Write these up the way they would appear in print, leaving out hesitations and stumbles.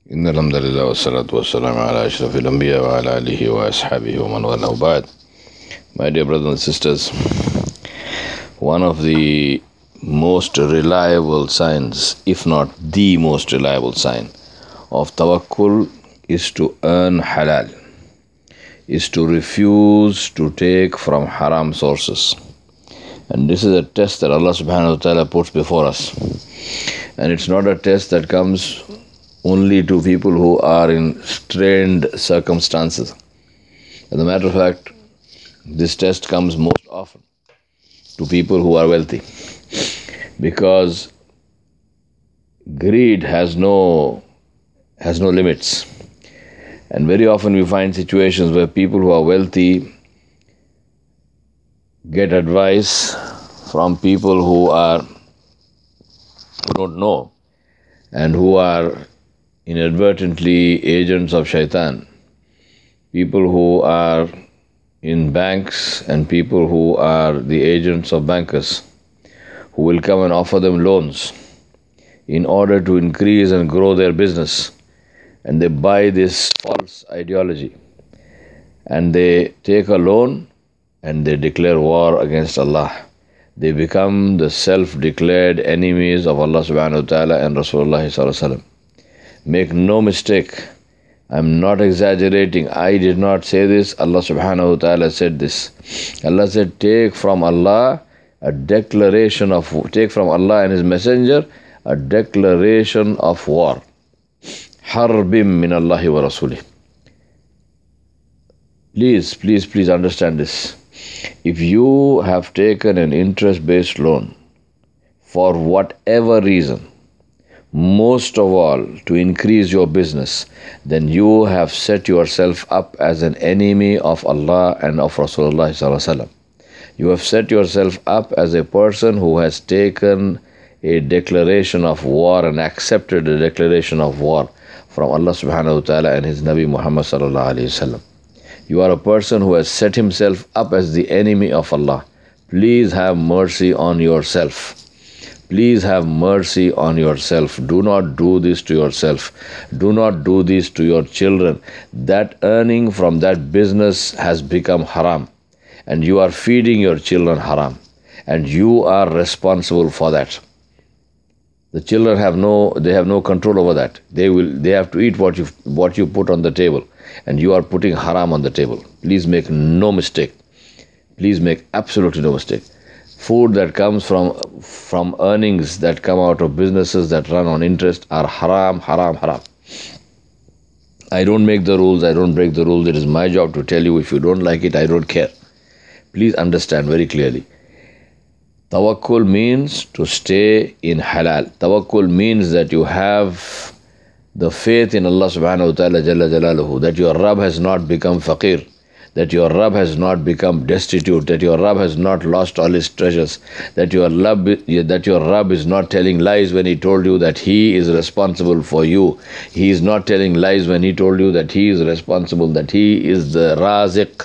إن الحمد لله والصلاة والسلام على أشرف الأنبياء وعلى آله وأصحابه ومن والاه وبعد. My dear brothers and sisters, one of the most reliable signs, if not the most reliable sign of tawakkul is to earn halal, is to refuse to take from haram sources. And this is a test that Allah subhanahu wa ta'ala puts before us. And it's not a test that comes only to people who are in strained circumstances. As a matter of fact, this test comes most often to people who are wealthy, because greed has no limits. And very often we find situations where people who are wealthy get advice from people who don't know and who are inadvertently agents of shaitan. People who are in banks and people who are the agents of bankers, who will come and offer them loans in order to increase and grow their business. And they buy this false ideology and they take a loan and they declare war against Allah. They become the self-declared enemies of Allah subhanahu wa ta'ala and Rasulullah sallallahu alaihi wasallam. Make no mistake, I'm not exaggerating. I did not say this. Allah subhanahu wa ta'ala said this. Allah said, take from Allah and His messenger a declaration of war. Harbim min Allahi wa Rasulih. Please understand this. If you have taken an interest-based loan for whatever reason, most of all to increase your business, then you have set yourself up as an enemy of Allah and of Rasulullah sallallahu alaihi wasallam. You have set yourself up as a person who has taken a declaration of war and accepted a declaration of war from Allah subhanahu wa ta'ala and His Nabi Muhammad sallallahu alaihi wasallam. You are a person who has set himself up as the enemy of Allah. Please have mercy on yourself. Please have mercy on yourself. Do not do this to yourself. Do not do this to your children. That earning from that business has become haram. And you are feeding your children haram. And you are responsible for that. The children have no control over that. They have to eat what you put on the table. And you are putting haram on the table. Please make no mistake. Please make absolutely no mistake. Food that comes from earnings that come out of businesses that run on interest are haram. I don't make the rules, I don't break the rules. It is my job to tell you. If you don't like it, I don't care. Please understand very clearly. Tawakkul means to stay in halal. Tawakkul means that you have the faith in Allah subhanahu wa ta'ala jalla jalaluhu, that your Rabb has not become faqir, that your Rabb has not become destitute, that your Rabb has not lost all his treasures, that your Rabb is not telling lies when He told you that He is responsible for you. He is not telling lies when He told you that He is responsible, that He is the Raziq.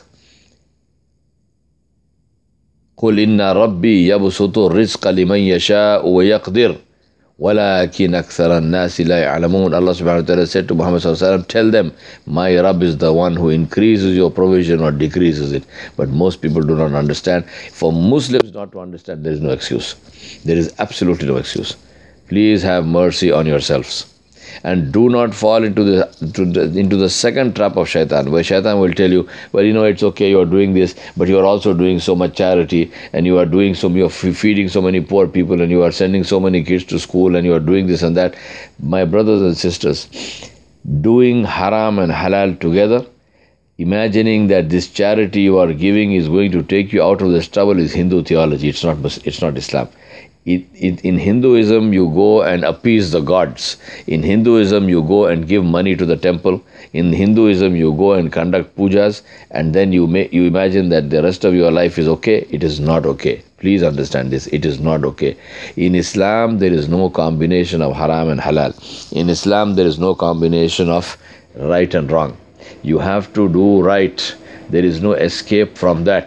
قُلْ إِنَّ رَبِّي يَبْسُطُ الرِّزْقَ لِمَنْ يَشَاءُ وَيَقْدِرُ وَلَكِنْ أَكْثَرَ النَّاسِ لَا يَعْلَمُونَ. Allah subhanahu wa ta'ala said to Muhammad sallallahu alaihi wasallam, tell them, my Rabb is the one who increases your provision or decreases it. But most people do not understand. For Muslims not to understand, there is no excuse. There is absolutely no excuse. Please have mercy on yourselves. And do not fall into the second trap of shaitan, where shaitan will tell you, well, it's okay, you're doing this, but you're also doing so much charity, and you're feeding so many poor people, and you are sending so many kids to school, and you are doing this and that. My brothers and sisters, doing haram and halal together, imagining that this charity you are giving is going to take you out of this trouble, is Hindu theology. It's not Islam. In Hinduism, you go and appease the gods. In Hinduism, you go and give money to the temple. In Hinduism, you go and conduct pujas, and then you imagine that the rest of your life is okay. It is not okay. Please understand this. It is not okay. In Islam, there is no combination of haram and halal. In Islam, there is no combination of right and wrong. You have to do right. There is no escape from that.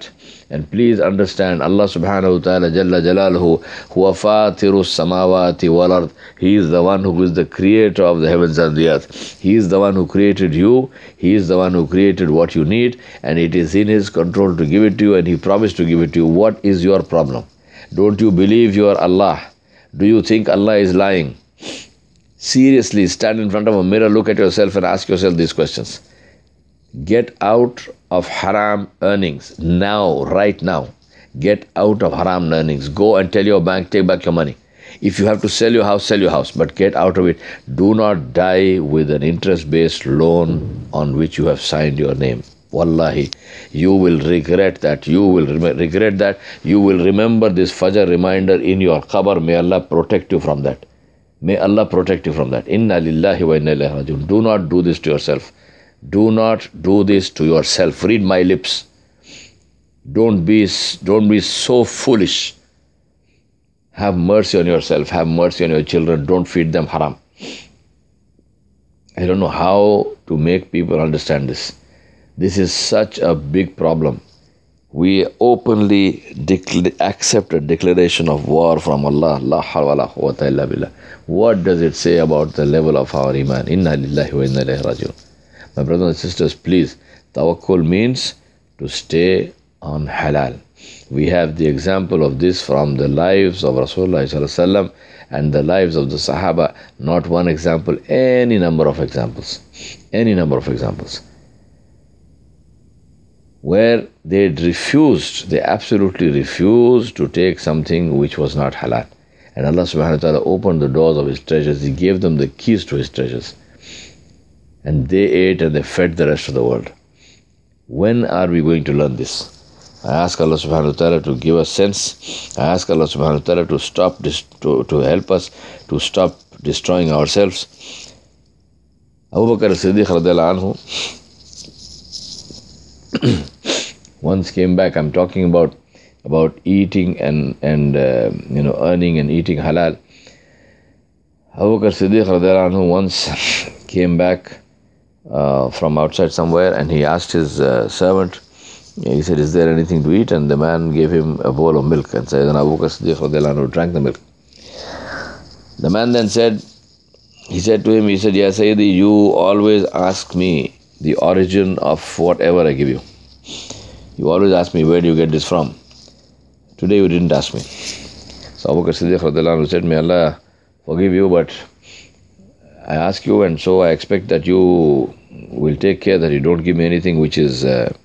And please understand, Allah subhanahu wa ta'ala jalla jalaluhu, huwa fatiru samawati wal ard. He is the one who is the creator of the heavens and the earth. He is the one who created you. He is the one who created what you need, and it is in His control to give it to you, and He promised to give it to you. What is your problem? Don't you believe you are Allah? Do you think Allah is lying? Seriously, stand in front of a mirror, look at yourself and ask yourself these questions. Get out of haram earnings now, right now. Get out of haram earnings. Go and tell your bank, take back your money. If you have to sell your house, but get out of it. Do not die with an interest-based loan on which you have signed your name. Wallahi, you will regret that. You will regret that. You will remember this Fajr reminder in your qabr. May Allah protect you from that. May Allah protect you from that. Inna lillahi wa inna ilayhi rajiun. Do not do this to yourself. Do not do this to yourself. Read my lips. Don't be so foolish. Have mercy on yourself. Have mercy on your children. Don't feed them haram. I don't know how to make people understand this. This is such a big problem. We openly accept a declaration of war from Allah. La hawla wa la quwwata illa billah. What does it say about the level of our iman? Inna lillahi wa inna ilayhi rajiun. My brothers and sisters, please, tawakkul means to stay on halal. We have the example of this from the lives of Rasulullah ﷺ and the lives of the Sahaba. Not one example, any number of examples. Any number of examples. Where they absolutely refused to take something which was not halal. And Allah subhanahu wa ta'ala opened the doors of His treasures. He gave them the keys to His treasures. And they ate and they fed the rest of the world. When are we going to learn this? I ask Allah subhanahu wa ta'ala to give us sense. I ask Allah subhanahu wa ta'ala to stop this, to help us to stop destroying ourselves. Abu Bakr as-Siddiq radiallahu anhu once came back. I'm talking about eating and earning and eating halal. Abu Bakr as-Siddiq radiallahu anhu once came back from outside somewhere, and he asked his servant, he said, is there anything to eat? And the man gave him a bowl of milk, and said, and Abu Bakr as-Siddiq radiallahu anhu drank the milk. The man then said, he said to him, Ya Sayyidi, you always ask me the origin of whatever I give you. You always ask me, where do you get this from? Today you didn't ask me. So Abu Bakr as-Siddiq radiallahu anhu said, may Allah forgive you, but I ask you, and so I expect that you will take care that you don't give me anything which is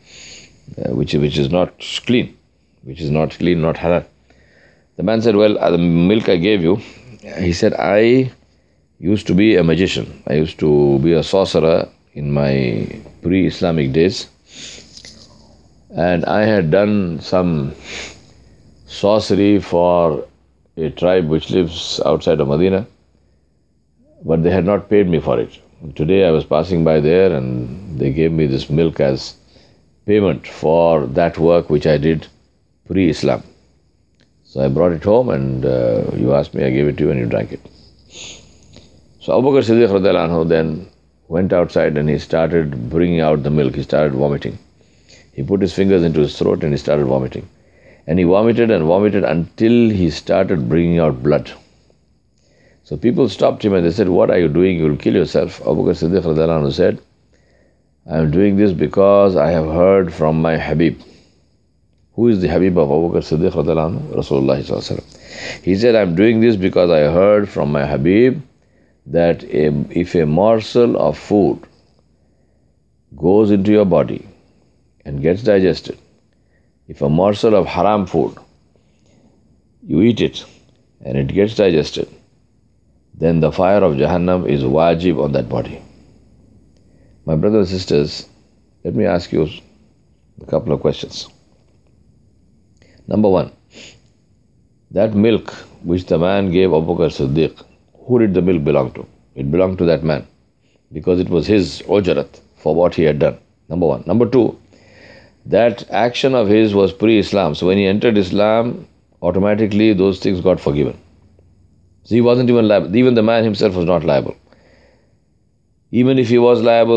not clean, not halal. The man said, well, the milk I gave you, he said, I used to be a magician. I used to be a sorcerer in my pre-Islamic days. And I had done some sorcery for a tribe which lives outside of Medina, but they had not paid me for it. Today I was passing by there, and they gave me this milk as payment for that work which I did pre-Islam. So I brought it home, and you asked me, I gave it to you, and you drank it. So Abu Bakr as-Siddiq radiallahu anhu then went outside, and he started bringing out the milk. He started vomiting. He put his fingers into his throat, and he started vomiting. And he vomited and vomited until he started bringing out blood. So people stopped him and they said, what are you doing? You will kill yourself. Abu Bakr as-Siddiq radiallahu anhu said, I am doing this because I have heard from my Habib. Who is the Habib of Abu Bakr as-Siddiq radiallahu anhu? Rasulullah sallallahu alaihi wasallam. He said, I am doing this because I heard from my Habib that if a morsel of food goes into your body and gets digested, if a morsel of haram food, you eat it and it gets digested, then the fire of Jahannam is wajib on that body. My brothers and sisters, let me ask you a couple of questions. Number one, that milk which the man gave Abu Bakr as-Siddiq, who did the milk belong to? It belonged to that man because it was his ujarat for what he had done. Number one. Number two, that action of his was pre-Islam. So when he entered Islam, automatically those things got forgiven. So he wasn't even liable. Even the man himself was not liable. Even if he was liable,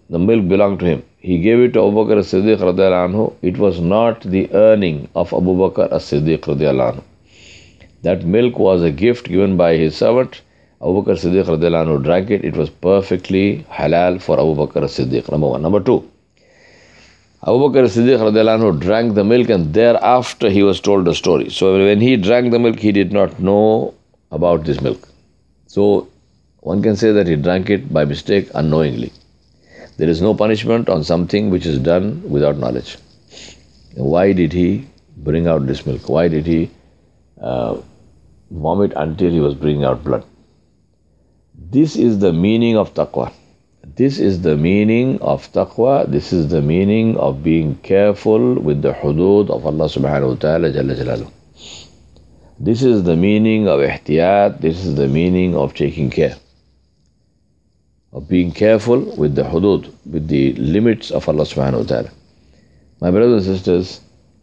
the milk belonged to him. He gave it to Abu Bakr as-Siddiq radiallahu anhu. It was not the earning of Abu Bakr as-Siddiq radiallahu anhu. That milk was a gift given by his servant. Abu Bakr as-Siddiq radiallahu anhu drank it. It was perfectly halal for Abu Bakr as-Siddiq, number one. Number two, Abu Bakr as-Siddiq radiallahu anhu drank the milk, and thereafter he was told the story. So when he drank the milk, he did not know about this milk. So one can say that he drank it by mistake, unknowingly. There is no punishment on something which is done without knowledge. Why did he bring out this milk? Why did he vomit until he was bringing out blood? This is the meaning of taqwa. This is the meaning of taqwa. This is the meaning of being careful with the hudud of Allah subhanahu wa ta'ala jalla jalaluh. This is the meaning of ihtiyat. This is the meaning of taking care, of being careful with the hudud, with the limits of Allah subhanahu wa ta'ala. My brothers and sisters,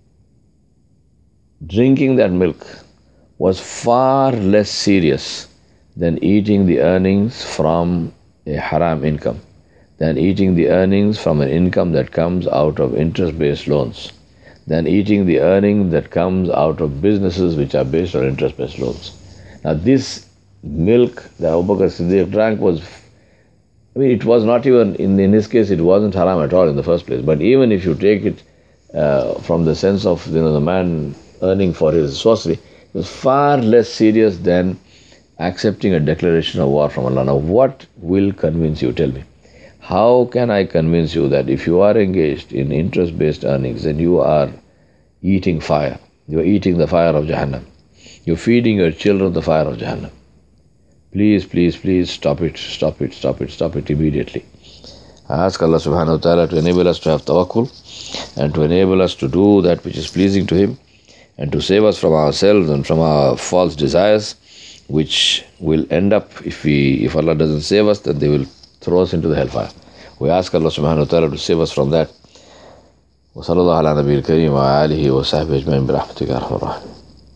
drinking that milk was far less serious than eating the earnings from a haram income, than eating the earnings from an income that comes out of interest-based loans, than eating the earning that comes out of businesses which are based on interest-based loans. Now this milk that Abu Bakr Siddiq drank was, it was not even, in his case, it wasn't haram at all in the first place. But even if you take it from the sense of the man earning for his sorcery, it was far less serious than accepting a declaration of war from Allah. Now what will convince you? Tell me. How can I convince you that if you are engaged in interest-based earnings, then you are eating fire? You are eating the fire of Jahannam. You are feeding your children the fire of Jahannam. Please, please, please stop it, stop it, stop it, stop it immediately. I ask Allah subhanahu wa ta'ala to enable us to have tawakkul and to enable us to do that which is pleasing to Him and to save us from ourselves and from our false desires, which will end up, if Allah doesn't save us, then they will throw us into the hellfire. We ask Allah subhanahu wa ta'ala to save us from that. وصلى الله على نبي الكريم وعلى آله وصحبه أجمعين برحمتك يا أرحم الراحمين.